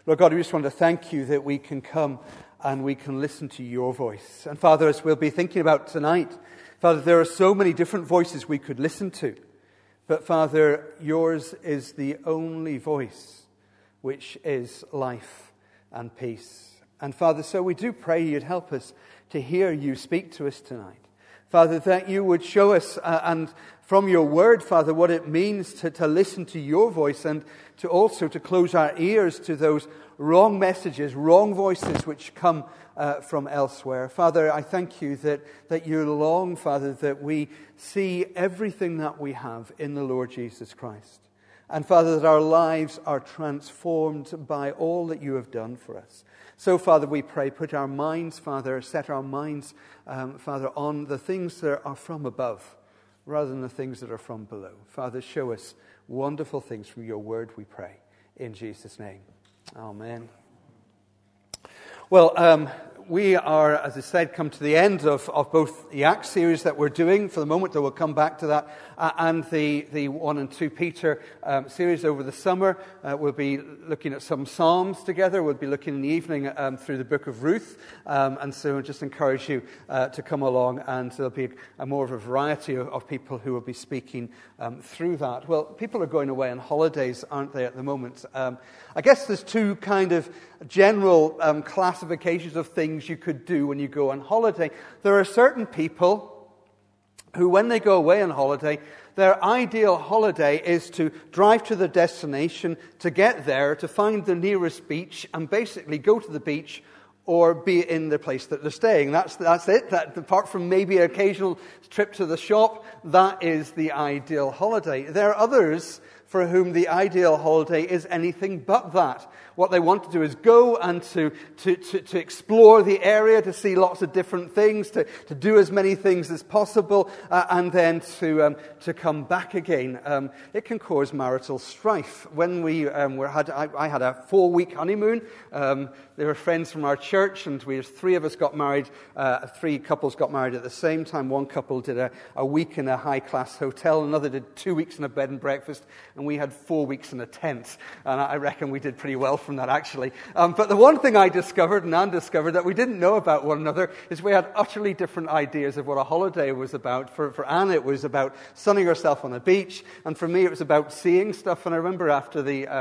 Lord God, we just want to thank you that we can come and we can listen to your voice. And Father, as we'll be thinking about tonight, Father, there are so many different voices we could listen to. But Father, yours is the only voice which is life and peace. And Father, so we do pray you'd help us to hear you speak to us tonight. Father, that you would show us, and from your word, Father, what it means to listen to your voice and to also to close our ears to those wrong messages, wrong voices which come from elsewhere. Father, I thank you that you long, Father, that we see everything that we have in the Lord Jesus Christ. And Father, that our lives are transformed by all that you have done for us. So, Father, we pray, put our minds, Father, set our minds, Father, on the things that are from above, rather than the things that are from below. Father, show us wonderful things from your word, we pray. In Jesus' name. Amen. Well, we are, as I said, come to the end of both the Acts series that we're doing for the moment, though we'll come back to that, and the 1 and 2 Peter series over the summer. We'll be looking at some Psalms together. We'll be looking in the evening through the book of Ruth. And so I just encourage you to come along, and there'll be more of a variety of people who will be speaking through that. Well, people are going away on holidays, aren't they, at the moment? I guess there's two kind of general classifications of things you could do when you go on holiday. There are certain people who, when they go away on holiday, their ideal holiday is to drive to the destination, to get there, to find the nearest beach, and basically go to the beach or be in the place that they're staying. That's it. That, apart from maybe an occasional trip to the shop, that is the ideal holiday. There are others for whom the ideal holiday is anything but that. What they want to do is go and to explore the area, to see lots of different things, to do as many things as possible, and then to come back again. It can cause marital strife. When I had a 4-week honeymoon. There were friends from our church, and three of us got married. 3 couples got married at the same time. One couple did a week in a high-class hotel. Another did 2 weeks in a bed and breakfast. And we had 4 weeks in a tent. And I reckon we did pretty well from that, actually. But the one thing I discovered, and Anne discovered, that we didn't know about one another is we had utterly different ideas of what a holiday was about. For Anne, it was about sunning herself on a beach. And for me, it was about seeing stuff. And I remember about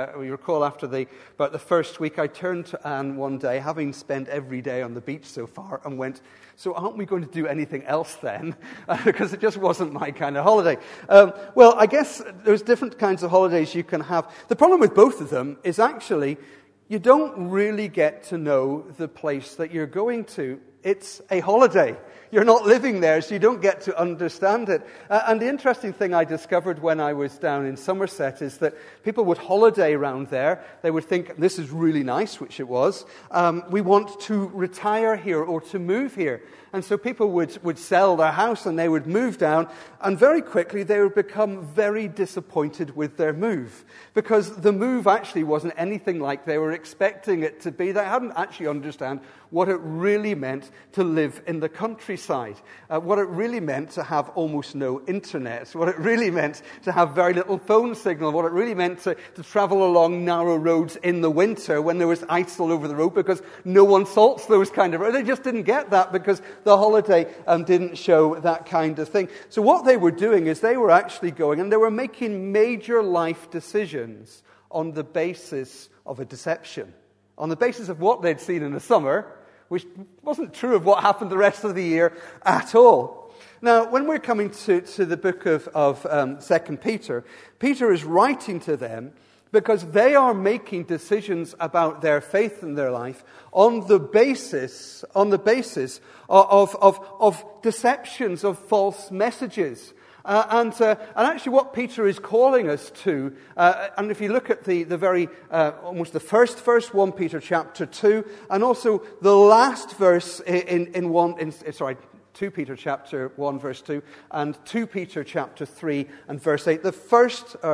the first week, I turned to Anne one day, having spent every day on the beach so far, and went, "So aren't we going to do anything else then?" Because it just wasn't my kind of holiday. Well, I guess there's different kinds of holidays you can have. The problem with both of them is actually you don't really get to know the place that you're going to. It's a holiday. You're not living there, so you don't get to understand it. And the interesting thing I discovered when I was down in Somerset is that people would holiday around there. They would think, this is really nice, which it was. We want to retire here or to move here. And so people would sell their house and they would move down, and very quickly they would become very disappointed with their move, because the move actually wasn't anything like they were expecting it to be. They hadn't actually understood what it really meant to live in the countryside, what it really meant to have almost no internet, what it really meant to have very little phone signal, what it really meant to travel along narrow roads in the winter when there was ice all over the road, because no one salts those kind of roads. They just didn't get that because the holiday didn't show that kind of thing. So what they were doing is they were actually going and they were making major life decisions on the basis of a deception, on the basis of what they'd seen in the summer, which wasn't true of what happened the rest of the year at all. Now, when we're coming to the book of 2 Peter, Peter is writing to them because they are making decisions about their faith and their life on the basis of deceptions, of false messages. And actually what Peter is calling us to, and if you look at the very, almost the first verse, 1 Peter chapter 2, and also the last verse in 2 Peter chapter 1 verse 2, and 2 Peter chapter 3 and verse 8. The first,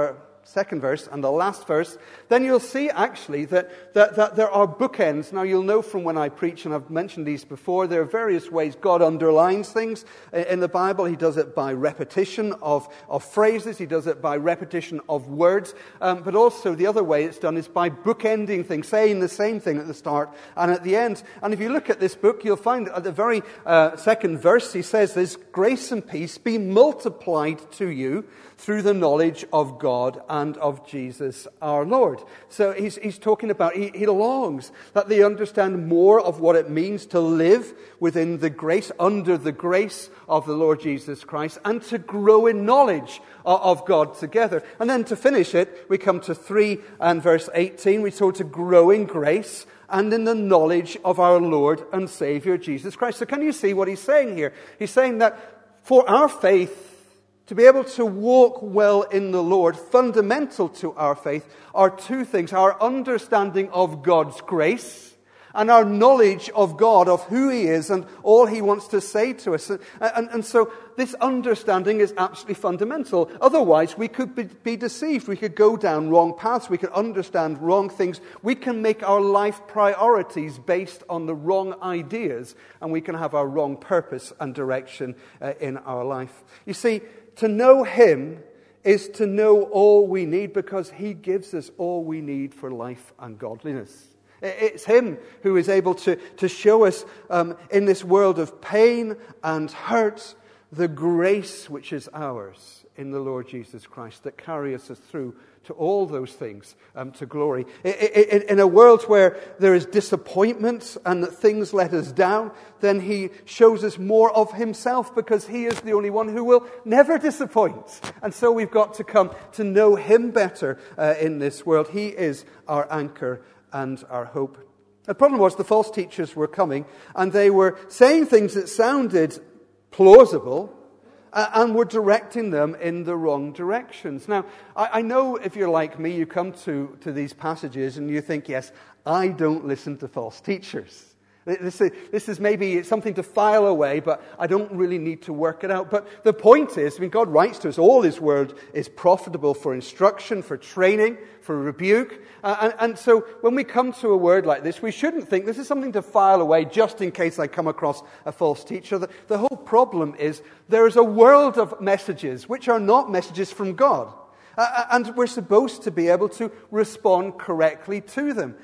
second verse and the last verse, then you'll see actually that there are bookends. Now you'll know from when I preach, and I've mentioned these before, there are various ways God underlines things in the Bible. He does it by repetition of phrases. He does it by repetition of words. But also the other way it's done is by bookending things, saying the same thing at the start and at the end. And if you look at this book, you'll find at the very second verse, he says this, grace and peace be multiplied to you through the knowledge of God and of Jesus our Lord. So he's talking about, he longs that they understand more of what it means to live within the grace, under the grace of the Lord Jesus Christ, and to grow in knowledge of God together. And then to finish it, we come to 3 and verse 18. We're told to grow in grace and in the knowledge of our Lord and Savior Jesus Christ. So can you see what he's saying here? He's saying that for our faith to be able to walk well in the Lord, fundamental to our faith are two things: our understanding of God's grace and our knowledge of God, of who He is and all He wants to say to us. And so this understanding is absolutely fundamental. Otherwise, we could be deceived. We could go down wrong paths. We could understand wrong things. We can make our life priorities based on the wrong ideas, and we can have our wrong purpose and direction in our life. You see, to know Him is to know all we need, because He gives us all we need for life and godliness. It's Him who is able to show us in this world of pain and hurt the grace which is ours in the Lord Jesus Christ, that carries us through to all those things, to glory. In a world where there is disappointment and that things let us down, then He shows us more of Himself, because He is the only one who will never disappoint. And so we've got to come to know Him better in this world. He is our anchor and our hope. The problem was the false teachers were coming, and they were saying things that sounded plausible, and we're directing them in the wrong directions. Now, I know if you're like me, you come to these passages and you think, yes, I don't listen to false teachers. This is maybe something to file away, but I don't really need to work it out. But the point is, God writes to us, all His word is profitable for instruction, for training, for rebuke. And so when we come to a word like this, we shouldn't think this is something to file away just in case I come across a false teacher. The whole problem is there is a world of messages which are not messages from God. And we're supposed to be able to respond correctly to them.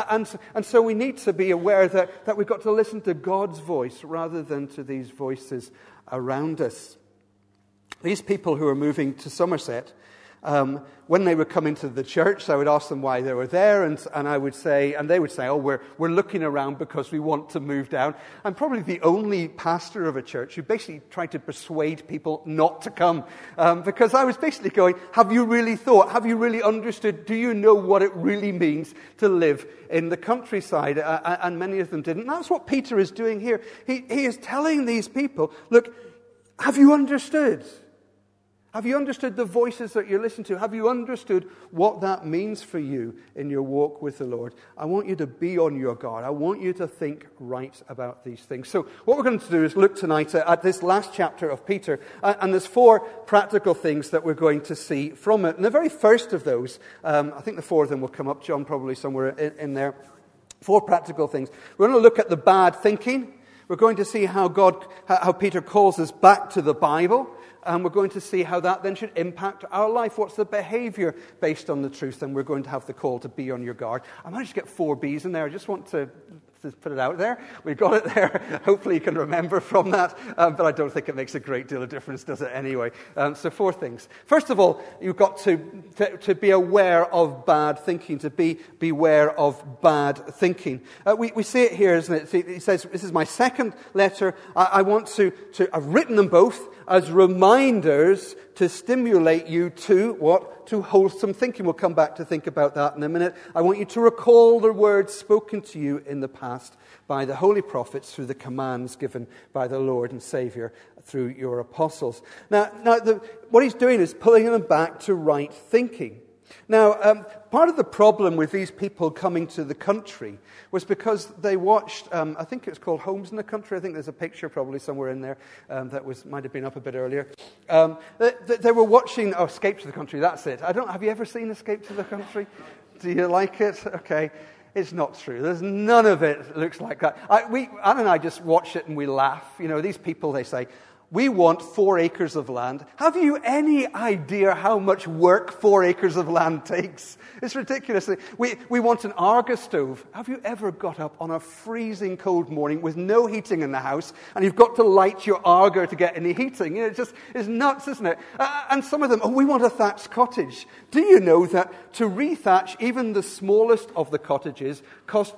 And so we need to be aware that we've got to listen to God's voice rather than to these voices around us. These people who are moving to Somerset, when they would come into the church, I would ask them why they were there, and they would say, oh, we're looking around because we want to move down. I'm probably the only pastor of a church who basically tried to persuade people not to come, because I was basically going, have you really thought? Have you really understood? Do you know what it really means to live in the countryside? And many of them didn't. And that's what Peter is doing here. He is telling these people, look, have you understood? Have you understood the voices that you're listening to? Have you understood what that means for you in your walk with the Lord? I want you to be on your guard. I want you to think right about these things. So what we're going to do is look tonight at this last chapter of Peter. And there's 4 practical things that we're going to see from it. And the very first of those, I think the 4 of them will come up, John, probably somewhere in there. 4 practical things. We're going to look at the bad thinking. We're going to see how Peter calls us back to the Bible. And we're going to see how that then should impact our life. What's the behavior based on the truth? And we're going to have the call to be on your guard. I managed to get 4 B's in there. I just want to put it out there. We've got it there. Hopefully you can remember from that. But I don't think it makes a great deal of difference, does it anyway? So 4 things. First of all, you've got to be aware of bad thinking, to beware of bad thinking. We see it here, isn't it? He says, this is my second letter. I've written them both as reminders to stimulate you to what? To wholesome thinking. We'll come back to think about that in a minute. I want you to recall the words spoken to you in the past by the holy prophets through the commands given by the Lord and Savior through your apostles. Now what he's doing is pulling them back to right thinking. Now, part of the problem with these people coming to the country was because they watched, I think it's called Homes in the Country. I think there's a picture probably somewhere in there might have been up a bit earlier. They were watching, Escape to the Country, that's it. Have you ever seen Escape to the Country? Do you like it? Okay. It's not true. There's none of it looks like that. Anne and I just watch it and we laugh. You know, these people, they say, we want 4 acres of land. Have you any idea how much work 4 acres of land takes? It's ridiculous. We want an Arga stove. Have you ever got up on a freezing cold morning with no heating in the house and you've got to light your Arga to get any heating? You know, it's nuts, isn't it? And some of them, we want a thatched cottage. Do you know that to rethatch even the smallest of the cottages costs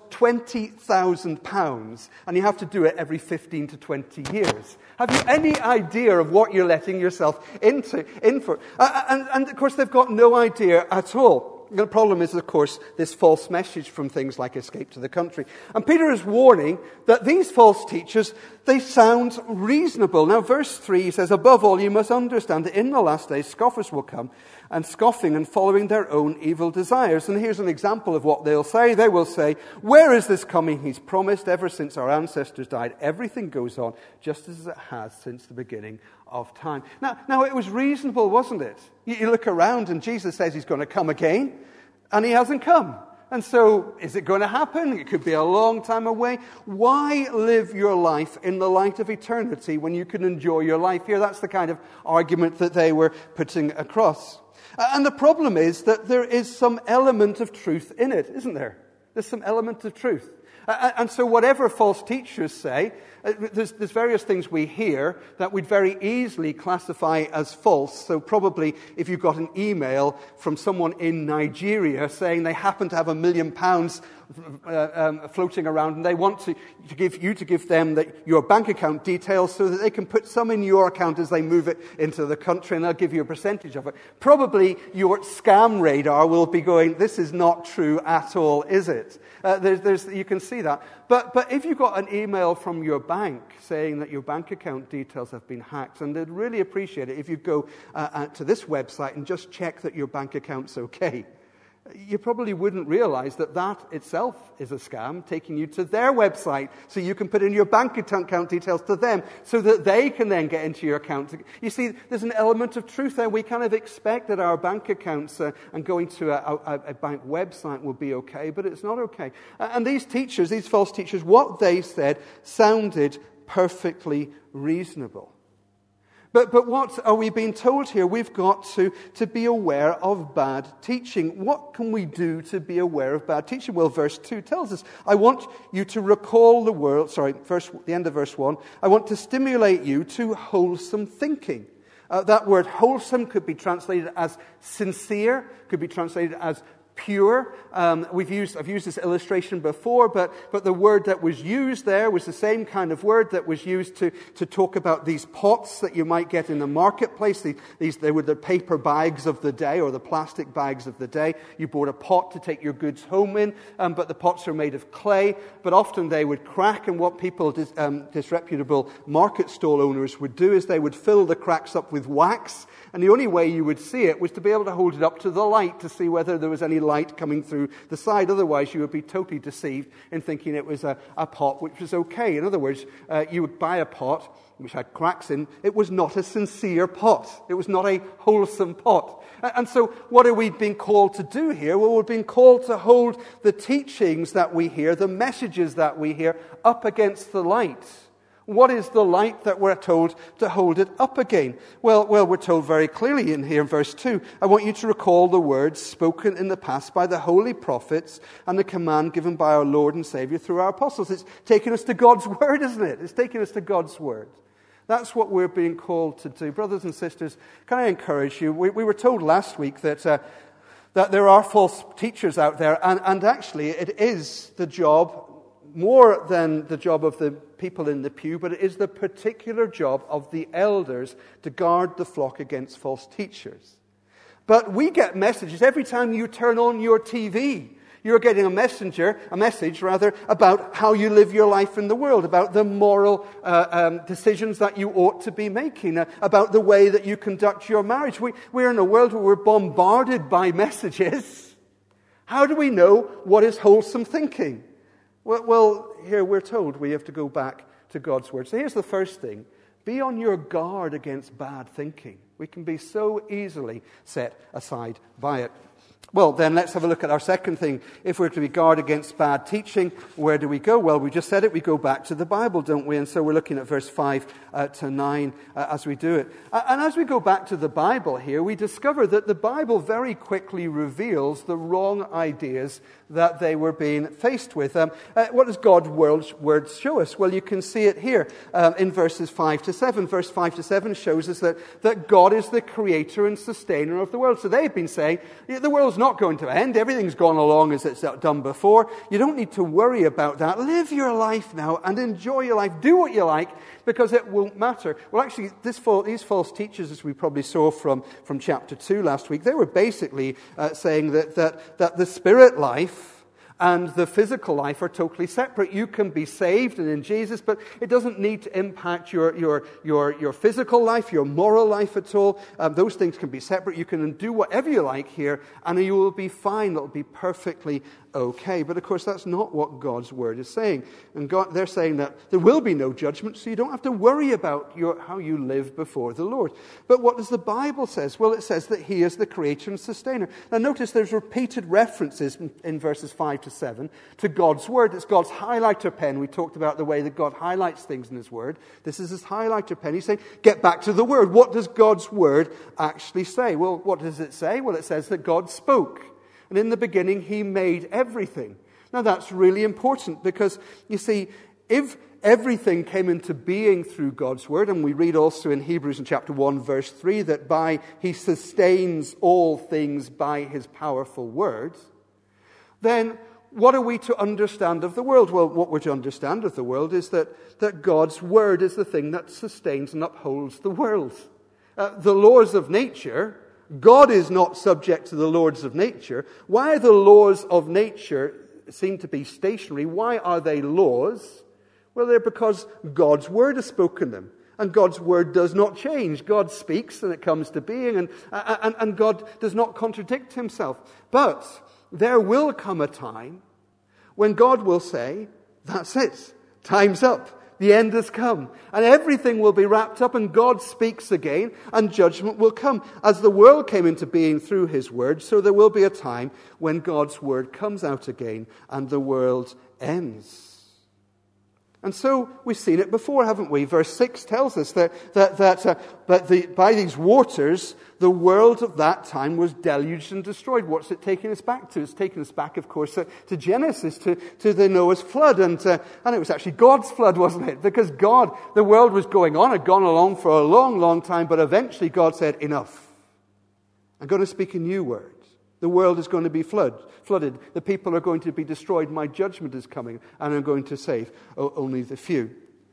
£20,000 and you have to do it every 15 to 20 years? Have you any idea of what you're letting yourself in for? And of course, they've got no idea at all. The problem is, of course, this false message from things like Escape to the Country. And Peter is warning that these false teachers, they sound reasonable. Now, verse 3 says, above all, you must understand that in the last days, scoffers will come, and scoffing and following their own evil desires. And here's an example of what they'll say. They will say, where is this coming he's promised? Ever since our ancestors died, everything goes on just as it has since the beginning of time. Now it was reasonable, wasn't it? You look around and Jesus says he's going to come again, and he hasn't come. And so, is it going to happen? It could be a long time away. Why live your life in the light of eternity when you can enjoy your life here? That's the kind of argument that they were putting across. And the problem is that there is some element of truth in it, isn't there? There's some element of truth. And so whatever false teachers say, there's various things we hear that we'd very easily classify as false. So probably if you've got an email from someone in Nigeria saying they happen to have £1 million floating around and they want to give them your bank account details so that they can put some in your account as they move it into the country and they'll give you a percentage of it. Probably your scam radar will be going, this is not true at all, is it? You can see that. But if you've got an email from your bank saying that your bank account details have been hacked, and they'd really appreciate it if you go to this website and just check that your bank account's okay. You probably wouldn't realize that itself is a scam, taking you to their website so you can put in your bank account details to them so that they can then get into your account. You see, there's an element of truth there. We kind of expect that our bank accounts and going to a bank website will be okay, but it's not okay. And these teachers, these false teachers, what they said sounded perfectly reasonable. But what are we being told here? We've got to be aware of bad teaching. What can we do to be aware of bad teaching? Well, verse 2 tells us, I want you to recall the end of verse 1, I want to stimulate you to wholesome thinking. That word wholesome could be translated as sincere, could be translated as pure. I've used this illustration before, but the word that was used there was the same kind of word that was used to talk about these pots that you might get in the marketplace. They were the paper bags of the day or the plastic bags of the day. You bought a pot to take your goods home in, but the pots are made of clay, but often they would crack, and what people, disreputable market stall owners would do is they would fill the cracks up with wax, and the only way you would see it was to be able to hold it up to the light to see whether there was any light coming through the side. Otherwise, you would be totally deceived in thinking it was a pot which was okay. In other words, you would buy a pot which had cracks in. It was not a sincere pot. It was not a wholesome pot. And so what are we being called to do here? Well, we're being called to hold the teachings that we hear, the messages that we hear, up against the light. What is the light that we're told to hold it up again? Well, we're told very clearly in here in verse 2, I want you to recall the words spoken in the past by the holy prophets and the command given by our Lord and Savior through our apostles. It's taking us to God's word, isn't it? It's taking us to God's word. That's what we're being called to do. Brothers and sisters, can I encourage you? We were told last week that there are false teachers out there, and actually it is the job, more than the job of the people in the pew, but it is the particular job of the elders to guard the flock against false teachers. But we get messages every time you turn on your TV. You're getting a message about how you live your life in the world, about the moral decisions that you ought to be making, about the way that you conduct your marriage. We're in a world where we're bombarded by messages. How do we know what is wholesome thinking? Well, here we're told we have to go back to God's Word. So here's the first thing. Be on your guard against bad thinking. We can be so easily set aside by it. Well, then let's have a look at our second thing. If we're to be guard against bad teaching, where do we go? Well, we just said it. We go back to the Bible, don't we? And so we're looking at verse 5 to 9 as we do it. And as we go back to the Bible here, we discover that the Bible very quickly reveals the wrong ideas that they were being faced with. What does God's word show us? Well, you can see it here in verses 5 to 7. Verse 5 to 7 shows us that God is the creator and sustainer of the world. So they've been saying, the world's not going to end. Everything's gone along as it's done before. You don't need to worry about that. Live your life now and enjoy your life. Do what you like, because it won't matter. Well, actually, these false teachers, as we probably saw from chapter 2 last week, they were basically saying that the spirit life and the physical life are totally separate. You can be saved and in Jesus, but it doesn't need to impact your physical life, your moral life at all. Those things can be separate. You can do whatever you like here, and you will be fine. It'll be perfectly okay. But of course, that's not what God's word is saying. And they're saying that there will be no judgment, so you don't have to worry about how you live before the Lord. But what does the Bible say? Well, it says that He is the creator and sustainer. Now, notice there's repeated references in verses 5 to 7 to God's word. It's God's highlighter pen. We talked about the way that God highlights things in His word. This is His highlighter pen. He's saying, get back to the word. What does God's word actually say? Well, what does it say? Well, it says that God spoke. And in the beginning, He made everything. Now, that's really important because, you see, if everything came into being through God's word, and we read also in Hebrews in chapter 1, verse 3, that He sustains all things by His powerful word, then what are we to understand of the world? Well, what we're to understand of the world is that God's word is the thing that sustains and upholds the world. The laws of nature, God is not subject to the laws of nature. Why are the laws of nature seem to be stationary? Why are they laws? Well, they're because God's word has spoken them. And God's word does not change. God speaks and it comes to being, and God does not contradict Himself. But there will come a time when God will say, that's it, time's up. The end has come, and everything will be wrapped up, and God speaks again, and judgment will come. As the world came into being through His word, so there will be a time when God's word comes out again, and the world ends. And so we've seen it before, haven't we? Verse 6 tells us that by these waters, the world of that time was deluged and destroyed. What's it taking us back to? It's taking us back, of course, to Genesis, to the Noah's flood. And it was actually God's flood, wasn't it? Because the world was going on, had gone along for a long, long time, but eventually God said, enough. I'm going to speak a new word. The world is going to be flooded. The people are going to be destroyed. My judgment is coming, and I'm going to save only the few.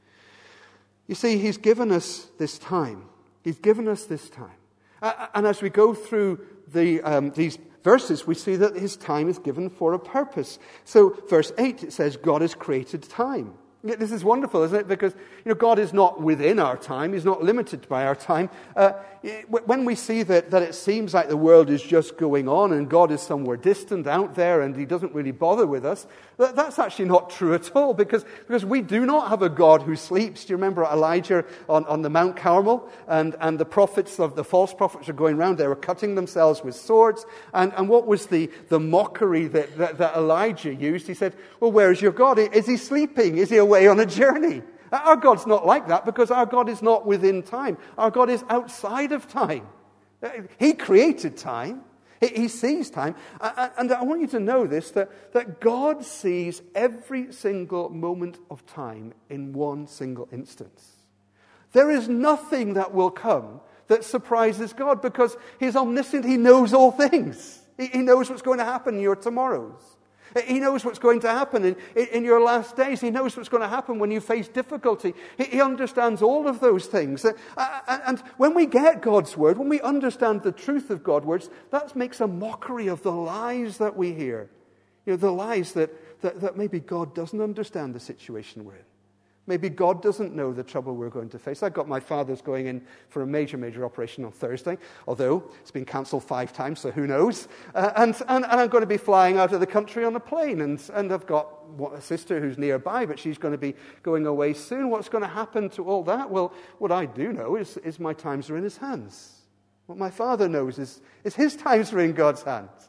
You see, He's given us this time. He's given us this time. And as we go through these verses, we see that His time is given for a purpose. So, verse 8, it says, God has created time. This is wonderful, isn't it? Because God is not within our time. He's not limited by our time. When we see that it seems like the world is just going on and God is somewhere distant out there and He doesn't really bother with us, that's actually not true at all, because we do not have a God who sleeps. Do you remember Elijah on the Mount Carmel? And the false prophets are going around. They were cutting themselves with swords. And what was the mockery that Elijah used? He said, well, where is your God? Is He sleeping? Is He away on a journey? Our God's not like that, because our God is not within time. Our God is outside of time. He created time. He sees time. And I want you to know this, that God sees every single moment of time in one single instance. There is nothing that will come that surprises God, because He's omniscient. He knows all things. He knows what's going to happen in your tomorrows. He knows what's going to happen in your last days. He knows what's going to happen when you face difficulty. He understands all of those things. And when we get God's word, when we understand the truth of God's words, that makes a mockery of the lies that we hear. The lies that maybe God doesn't understand the situation we're in. Maybe God doesn't know the trouble we're going to face. I've got my father's going in for a major, major operation on Thursday, although it's been cancelled 5 times, so who knows. And I'm going to be flying out of the country on a plane, and I've got a sister who's nearby, but she's going to be going away soon. What's going to happen to all that? Well, what I do know is my times are in his hands. What my father knows is his times are in God's hands.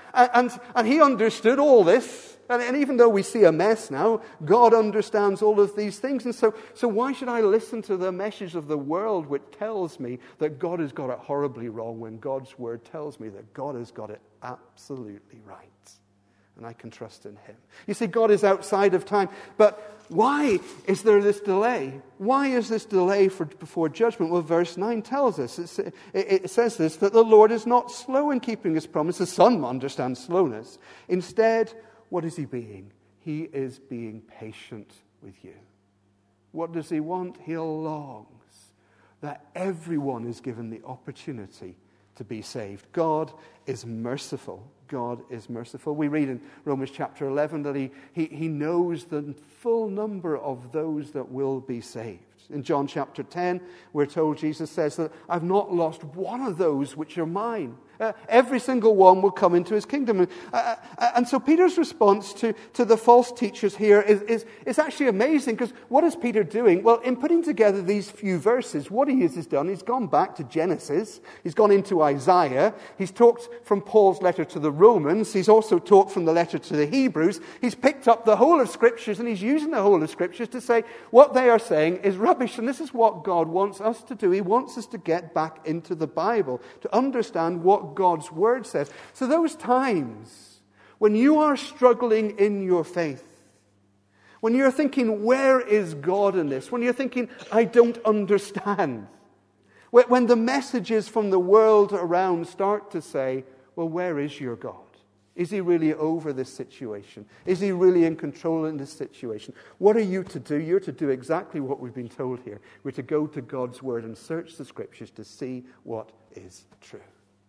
And he understood all this. And even though we see a mess now, God understands all of these things. And so why should I listen to the message of the world which tells me that God has got it horribly wrong when God's word tells me that God has got it absolutely right? And I can trust in him. You see, God is outside of time. But why is there this delay? Why is this delay before judgment? Well, verse 9 tells us. It says this, that the Lord is not slow in keeping his promise. The Son understands slowness. Instead, what is he being? He is being patient with you. What does he want? He longs that everyone is given the opportunity to be saved. God is merciful. God is merciful. We read in Romans chapter 11 that he knows the full number of those that will be saved. In John chapter 10, we're told, Jesus says that I've not lost one of those which are mine. Every single one will come into his kingdom. And so Peter's response to the false teachers here is actually amazing, because what is Peter doing? Well, in putting together these few verses, what he has done, he's gone back to Genesis, he's gone into Isaiah, he's talked from Paul's letter to the Romans, he's also talked from the letter to the Hebrews, he's picked up the whole of Scriptures, and he's using the whole of Scriptures to say what they are saying is rubbish, and this is what God wants us to do. He wants us to get back into the Bible, to understand what God's word says. So those times when you are struggling in your faith, when you're thinking, where is God in this? When you're thinking, I don't understand. When the messages from the world around start to say, well, where is your God? Is he really over this situation? Is he really in control in this situation? What are you to do? You're to do exactly what we've been told here. We're to go to God's word and search the Scriptures to see what is true.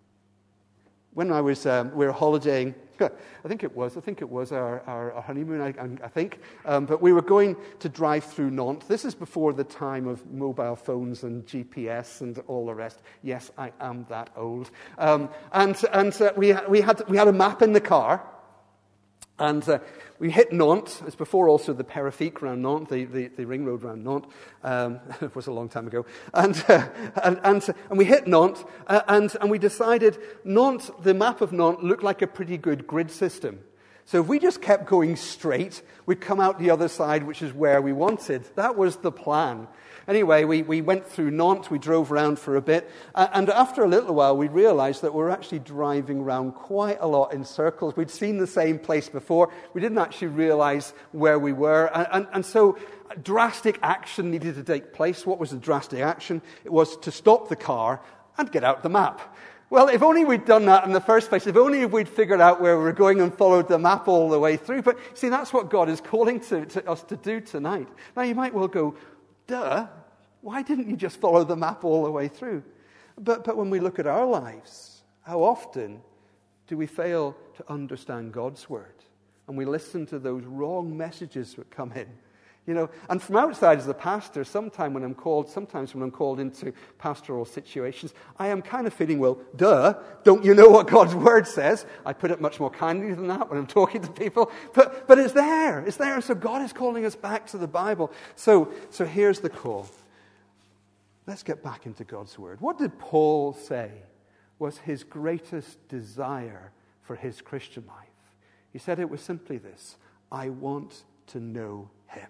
When I was, we were holidaying, I think it was our honeymoon, I think. But we were going to drive through Nantes. This is before the time of mobile phones and GPS and all the rest. Yes, I am that old. We had a map in the car. And we hit Nantes. It's before also the Périphérique around Nantes, the ring road around Nantes. It was a long time ago. And we hit Nantes, and we decided Nantes, the map of Nantes looked like a pretty good grid system. So if we just kept going straight, we'd come out the other side, which is where we wanted. That was the plan. Anyway, we went through Nantes, we drove around for a bit, and after a little while we realized that we're actually driving around quite a lot in circles. We'd seen the same place before. We didn't actually realize where we were, and so drastic action needed to take place. What was the drastic action? It was to stop the car and get out the map. Well, if only we'd done that in the first place, if only we'd figured out where we were going and followed the map all the way through. But see, that's what God is calling to us to do tonight. Now, you might well go, duh, why didn't you just follow the map all the way through? But when we look at our lives, how often do we fail to understand God's word? And we listen to those wrong messages that come in. And from outside as a pastor, sometimes when I'm called into pastoral situations, I am kind of feeling, well, duh, don't you know what God's word says? I put it much more kindly than that when I'm talking to people. But it's there. It's there. So God is calling us back to the Bible. So here's the call. Let's get back into God's word. What did Paul say was his greatest desire for his Christian life? He said it was simply this: I want to know him.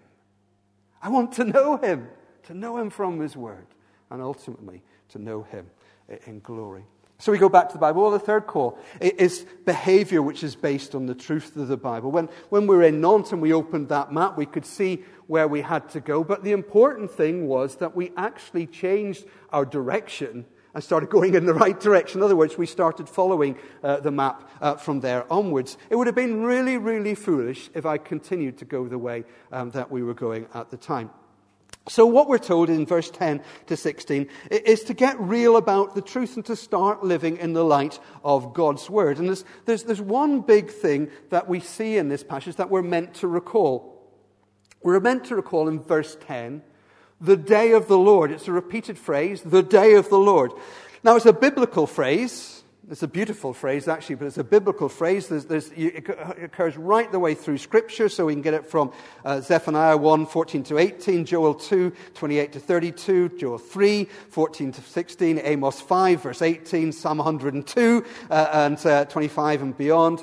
I want to know him from his word, and ultimately to know him in glory. So we go back to the Bible. Well, the third call is behavior which is based on the truth of the Bible. When we were in Nantes and we opened that map, we could see where we had to go. But the important thing was that we actually changed our direction and started going in the right direction. In other words, we started following the map from there onwards. It would have been really, really foolish if I continued to go the way that we were going at the time. So what we're told in verse 10 to 16 is to get real about the truth and to start living in the light of God's Word. And there's one big thing that we see in this passage that we're meant to recall. We're meant to recall in verse 10, the day of the Lord. It's a repeated phrase, the day of the Lord. Now, it's a biblical phrase. It's a beautiful phrase, actually, but it's a biblical phrase. It occurs right the way through Scripture, so we can get it from Zephaniah 1, 14 to 18, Joel 2, 28 to 32, Joel 3, 14 to 16, Amos 5, verse 18, Psalm 102, and 25 and beyond,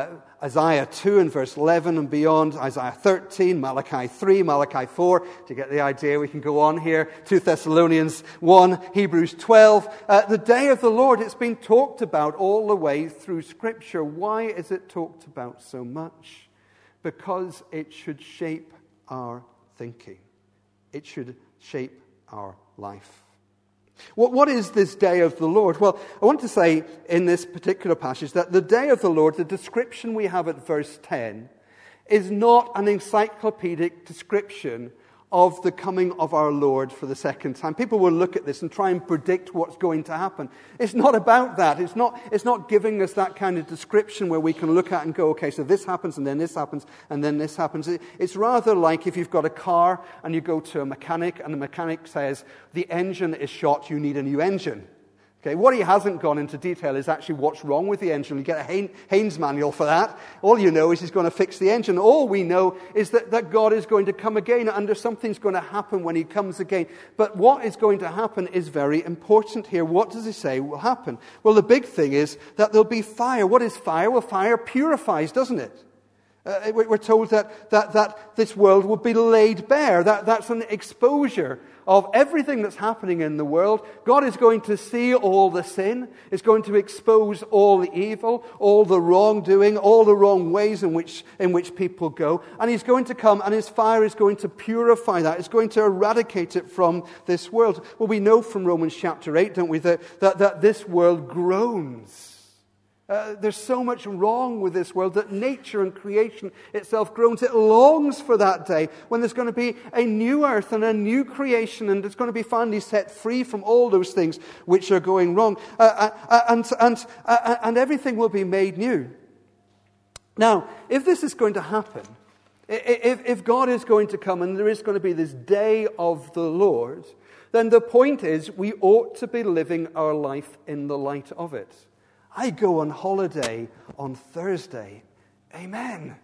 Isaiah 2 and verse 11 and beyond, Isaiah 13, Malachi 3, Malachi 4. To get the idea, we can go on here. 2 Thessalonians 1, Hebrews 12. The day of the Lord, it's been talked about all the way through Scripture. Why is it talked about so much? Because it should shape our thinking. It should shape our life. What is this day of the Lord? Well, I want to say in this particular passage that the day of the Lord, the description we have at verse 10, is not an encyclopedic description of the coming of our Lord for the second time. People will look at this and try and predict what's going to happen. It's not about that. It's not giving us that kind of description where we can look at and go, okay, so this happens and then this happens and then this happens. It's rather like if you've got a car and you go to a mechanic and the mechanic says, the engine is shot, you need a new engine. Okay, what he hasn't gone into detail is actually what's wrong with the engine. You get a Haynes manual for that. All you know is he's going to fix the engine. All we know is that God is going to come again and something's going to happen when he comes again. But what is going to happen is very important here. What does he say will happen? Well, the big thing is that there'll be fire. What is fire? Well, fire purifies, doesn't it? We're told that this world will be laid bare. That's an exposure of everything that's happening in the world. God is going to see all the sin. Is going to expose all the evil, all the wrongdoing, all the wrong ways in which people go. And he's going to come and his fire is going to purify that. It's going to eradicate it from this world. Well, we know from Romans chapter 8, don't we, that this world groans. There's so much wrong with this world that nature and creation itself groans. It longs for that day when there's going to be a new earth and a new creation, and it's going to be finally set free from all those things which are going wrong, and everything will be made new. Now, if this is going to happen, if God is going to come and there is going to be this day of the Lord, then the point is we ought to be living our life in the light of it. I go on holiday on Thursday. Amen.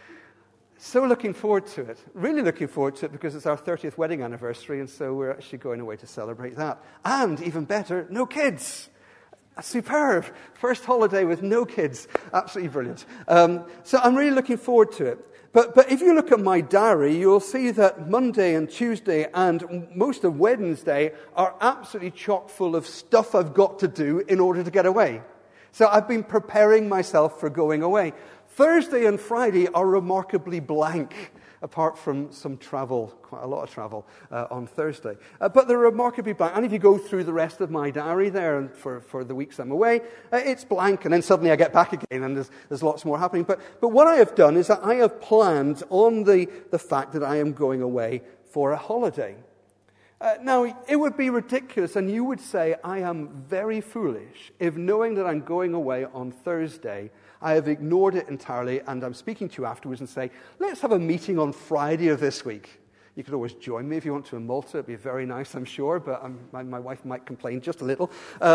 So looking forward to it. Really looking forward to it because it's our 30th wedding anniversary, and so we're actually going away to celebrate that. And even better, no kids. Superb. First holiday with no kids. Absolutely brilliant. So I'm really looking forward to it. But if you look at my diary, you'll see that Monday and Tuesday and most of Wednesday are absolutely chock full of stuff I've got to do in order to get away. So I've been preparing myself for going away. Thursday and Friday are remarkably blank, apart from some travel, quite a lot of travel on Thursday. But they're remarkably blank. And if you go through the rest of my diary there and for the weeks I'm away, it's blank. And then suddenly I get back again and there's lots more happening. But what I have done is that I have planned on the fact that I am going away for a holiday. Now, it would be ridiculous, and you would say, I am very foolish, if knowing that I'm going away on Thursday, I have ignored it entirely, and I'm speaking to you afterwards and say, let's have a meeting on Friday of this week. You could always join me if you want to in Malta. It'd be very nice, I'm sure, but my wife might complain just a little.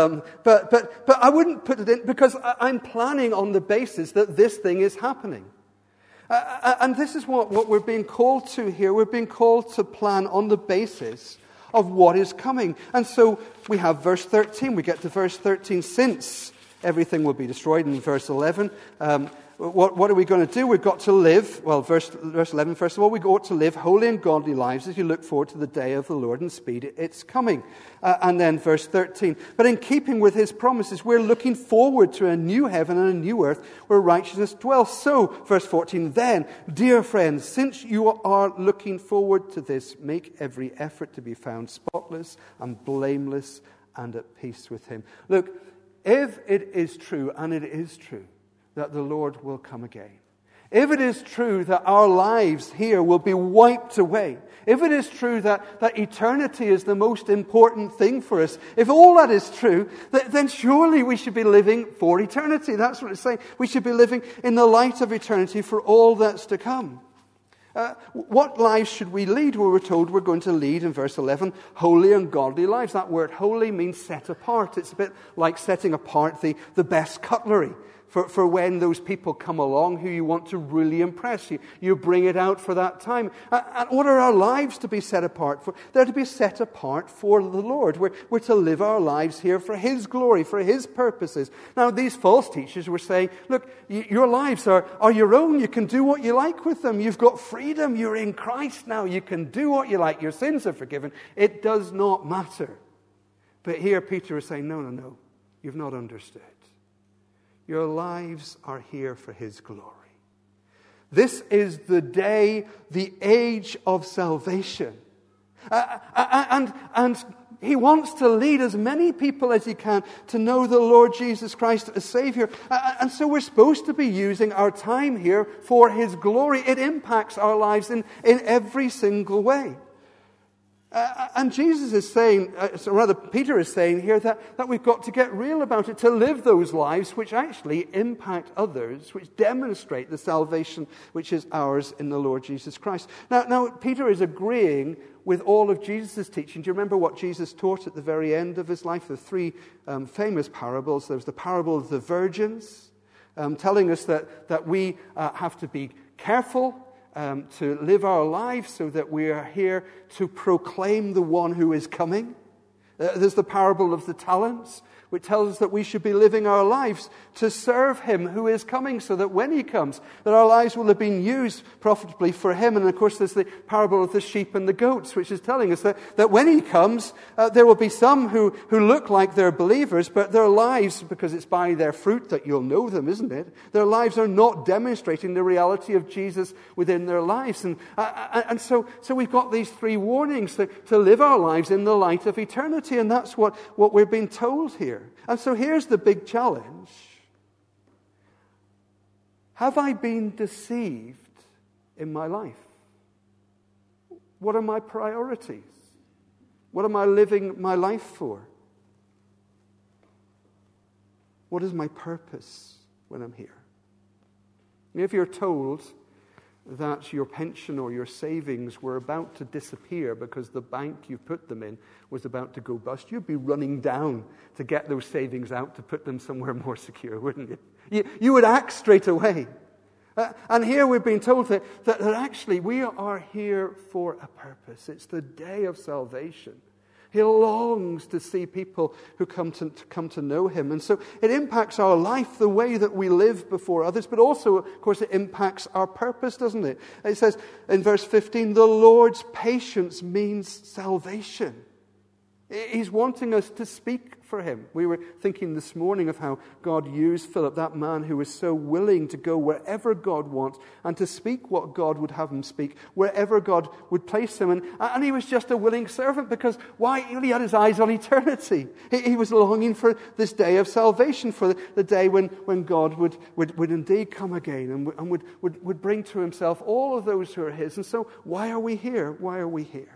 But I wouldn't put it in, because I'm planning on the basis that this thing is happening. And this is what we're being called to here. We're being called to plan on the basis of what is coming. And so we have verse 13. We get to verse 13. Since everything will be destroyed in verse 11, what are we going to do? We've got to live, well, verse 11, first of all, we ought to live holy and godly lives as you look forward to the day of the Lord and speed its coming. And then verse 13, but in keeping with his promises, we're looking forward to a new heaven and a new earth where righteousness dwells. So, verse 14, then, dear friends, since you are looking forward to this, make every effort to be found spotless and blameless and at peace with him. Look, if it is true, and it is true, that the Lord will come again, if it is true that our lives here will be wiped away, if it is true that eternity is the most important thing for us, if all that is true, then surely we should be living for eternity. That's what it's saying. We should be living in the light of eternity for all that's to come. What lives should we lead? Well, we're told we're going to lead, in verse 11, holy and godly lives. That word holy means set apart. It's a bit like setting apart the best cutlery for when those people come along who you want to really impress. You bring it out for that time. And what are our lives to be set apart for? They're to be set apart for the Lord. We're to live our lives here for His glory, for His purposes. Now, these false teachers were saying, look, your lives are your own. You can do what you like with them. You've got freedom. You're in Christ now. You can do what you like. Your sins are forgiven. It does not matter. But here Peter is saying, no. You've not understood. Your lives are here for His glory. This is the day, the age of salvation. And He wants to lead as many people as He can to know the Lord Jesus Christ as Savior. And so we're supposed to be using our time here for His glory. It impacts our lives in every single way. And Jesus is saying, Peter is saying here that we've got to get real about it, to live those lives which actually impact others, which demonstrate the salvation which is ours in the Lord Jesus Christ. Now Peter is agreeing with all of Jesus' teaching. Do you remember what Jesus taught at the very end of His life? The three famous parables. There was the parable of the virgins, telling us that we have to be careful to live our lives so that we are here to proclaim the one who is coming. There's the parable of the talents, which tells us that we should be living our lives to serve Him who is coming, so that when He comes, that our lives will have been used profitably for Him. And of course there's the parable of the sheep and the goats, which is telling us that when He comes, there will be some who look like they're believers, but their lives, because it's by their fruit that you'll know them, isn't it? Their lives are not demonstrating the reality of Jesus within their lives. And so we've got these three warnings to live our lives in the light of eternity, and that's what we're being told here. And so here's the big challenge. Have I been deceived in my life? What are my priorities? What am I living my life for? What is my purpose when I'm here? If you're told that your pension or your savings were about to disappear because the bank you put them in was about to go bust, you'd be running down to get those savings out to put them somewhere more secure, wouldn't you? You would act straight away. And here we've been told that actually we are here for a purpose. It's the day of salvation. He longs to see people who come to know Him. And so it impacts our life, the way that we live before others, but also, of course, it impacts our purpose, doesn't it? It says in verse 15, the Lord's patience means salvation. He's wanting us to speak for Him. We were thinking this morning of how God used Philip, that man who was so willing to go wherever God wants and to speak what God would have him speak, wherever God would place him. And he was just a willing servant because why? He had his eyes on eternity. He was longing for this day of salvation, for the day when God would indeed come again and would bring to Himself all of those who are His. And so why are we here? Why are we here?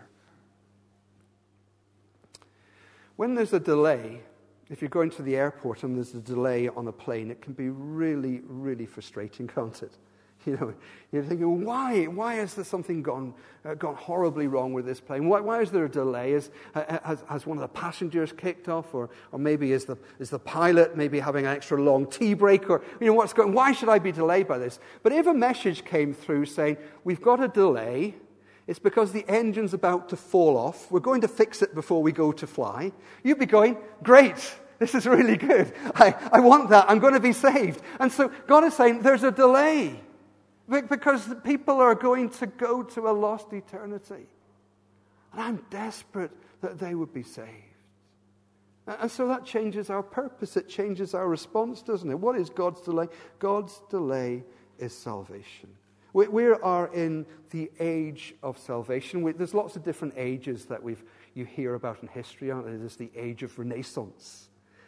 When there's a delay, if you're going to the airport and there's a delay on a plane, it can be really, really frustrating, can't it? You know, you're thinking, why is there something gone horribly wrong with this plane? Why is there a delay? Has one of the passengers kicked off, or maybe is the pilot maybe having an extra long tea break, or what's going? Why should I be delayed by this? But if a message came through saying we've got a delay, it's because the engine's about to fall off. We're going to fix it before we go to fly. You'd be going, great, this is really good. I want that. I'm going to be saved. And so God is saying there's a delay because the people are going to go to a lost eternity. And I'm desperate that they would be saved. And so that changes our purpose. It changes our response, doesn't it? What is God's delay? God's delay is salvation. We are in the age of salvation. There's lots of different ages that you hear about in history, aren't there? There's the age of Renaissance.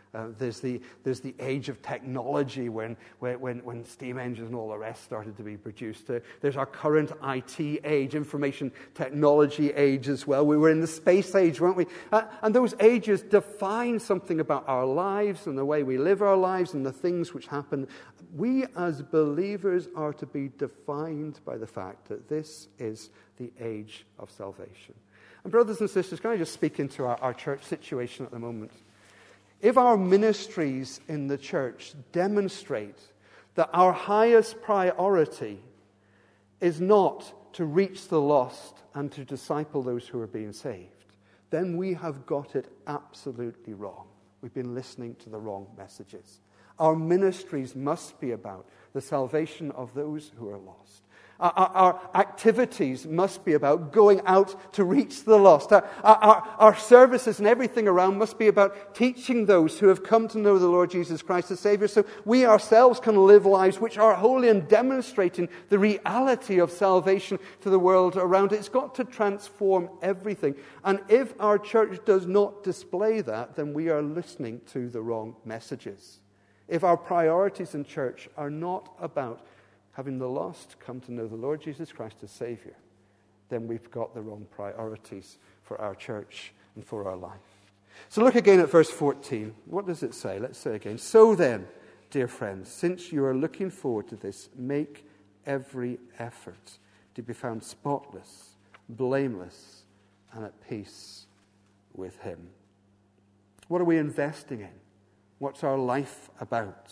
There's the age of technology when steam engines and all the rest started to be produced. There's our current IT age, information technology age as well. We were in the space age, weren't we? And those ages define something about our lives and the way we live our lives and the things which happen. We as believers are to be defined by the fact that this is the age of salvation. And brothers and sisters, can I just speak into our church situation at the moment? If our ministries in the church demonstrate that our highest priority is not to reach the lost and to disciple those who are being saved, then we have got it absolutely wrong. We've been listening to the wrong messages. Our ministries must be about the salvation of those who are lost. Our activities must be about going out to reach the lost. Our services and everything around must be about teaching those who have come to know the Lord Jesus Christ as Savior, so we ourselves can live lives which are holy and demonstrating the reality of salvation to the world around it. It's got to transform everything. And if our church does not display that, then we are listening to the wrong messages. If our priorities in church are not about having the lost come to know the Lord Jesus Christ as Savior, then we've got the wrong priorities for our church and for our life. So look again at verse 14. What does it say? Let's say again. So then, dear friends, since you are looking forward to this, make every effort to be found spotless, blameless, and at peace with Him. What are we investing in? What's our life about?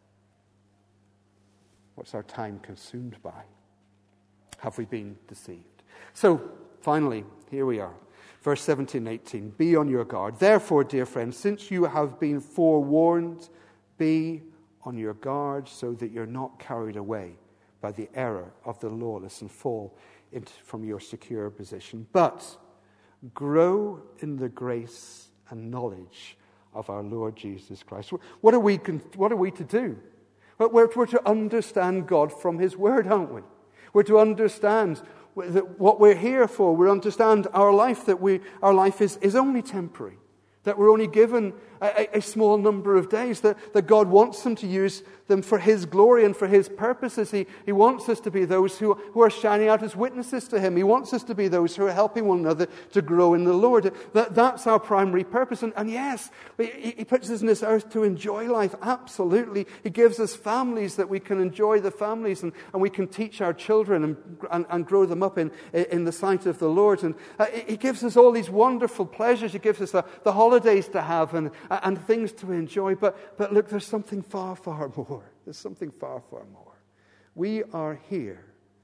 What's our time consumed by? Have we been deceived? So, finally, here we are. Verse 17 and 18. Be on your guard. Therefore, dear friends, since you have been forewarned, be on your guard so that you're not carried away by the error of the lawless and fall from your secure position. But grow in the grace and knowledge of our Lord Jesus Christ. What are we to do? We're to understand God from His Word, aren't we? We're to understand what we're here for. We understand our life, that our life is only temporary, that we're only given a small number of days, that God wants them to use them for His glory and for His purposes. He wants us to be those who are shining out as witnesses to Him. He wants us to be those who are helping one another to grow in the Lord. That's our primary purpose. And yes, He puts us in this earth to enjoy life, absolutely. He gives us families that we can enjoy the families and we can teach our children and grow them up in the sight of the Lord. And He gives us all these wonderful pleasures. He gives us the holidays to have and things to enjoy. But look, there's something far, far more. There's something far, far more. We are here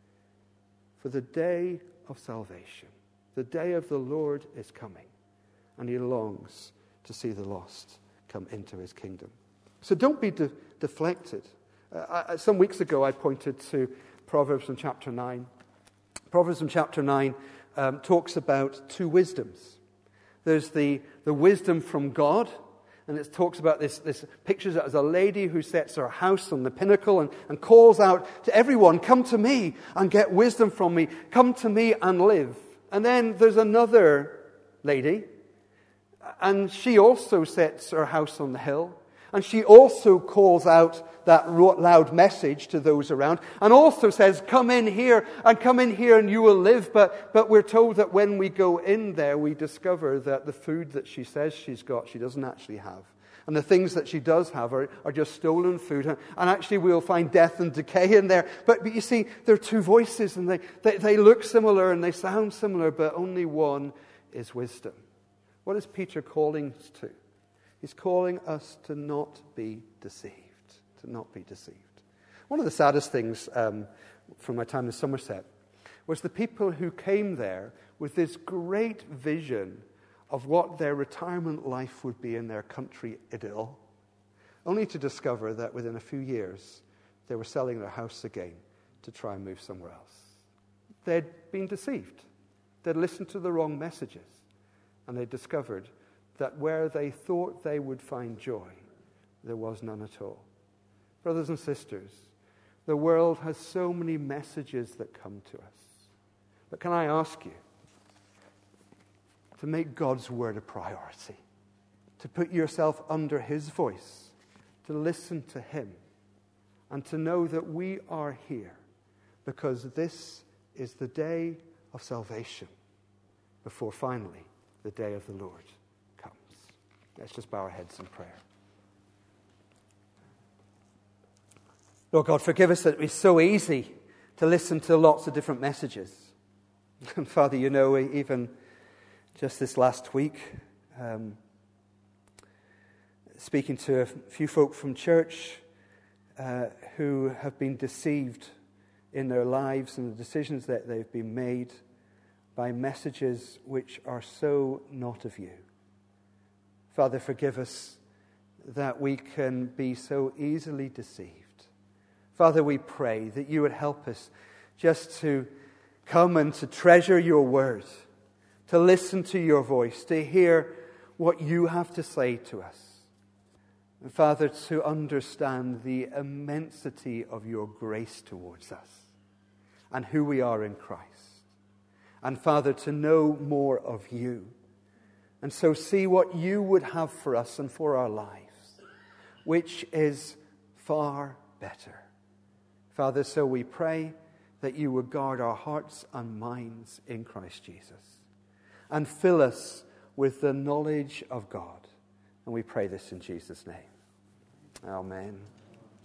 for the day of salvation. The day of the Lord is coming, and He longs to see the lost come into His kingdom. So don't be deflected. Some weeks ago I pointed to Proverbs in chapter 9. Proverbs in chapter 9 talks about two wisdoms. There's the wisdom from God, and it talks about this pictures it as a lady who sets her house on the pinnacle and calls out to everyone, come to me and get wisdom from me. Come to me and live. And then there's another lady, and she also sets her house on the hill. And she also calls out that loud message to those around, and also says, come in here and you will live. But we're told that when we go in there, we discover that the food that she says she's got, she doesn't actually have. And the things that she does have are just stolen food. And actually we'll find death and decay in there. But you see, there are two voices, and they look similar and they sound similar, but only one is wisdom. What is Peter calling us to? He's calling us to not be deceived. To not be deceived. One of the saddest things from my time in Somerset was the people who came there with this great vision of what their retirement life would be in their country idyll, only to discover that within a few years they were selling their house again to try and move somewhere else. They'd been deceived. They'd listened to the wrong messages, and they discovered that where they thought they would find joy, there was none at all. Brothers and sisters, the world has so many messages that come to us. But can I ask you to make God's word a priority? to put yourself under his voice, to listen to him, and to know that we are here because this is the day of salvation before finally the day of the Lord comes. Let's just bow our heads in prayer. Lord God, forgive us that it is so easy to listen to lots of different messages. And Father, you know, even just this last week, speaking to a few folk from church who have been deceived in their lives and the decisions that they've been made by messages which are so not of you. Father, forgive us that we can be so easily deceived. Father, we pray that you would help us just to come and to treasure your word, to listen to your voice, to hear what you have to say to us. And Father, to understand the immensity of your grace towards us and who we are in Christ. And Father, to know more of you. And so see what you would have for us and for our lives, which is far better. Father, so we pray that you would guard our hearts and minds in Christ Jesus and fill us with the knowledge of God. And we pray this in Jesus' name. Amen.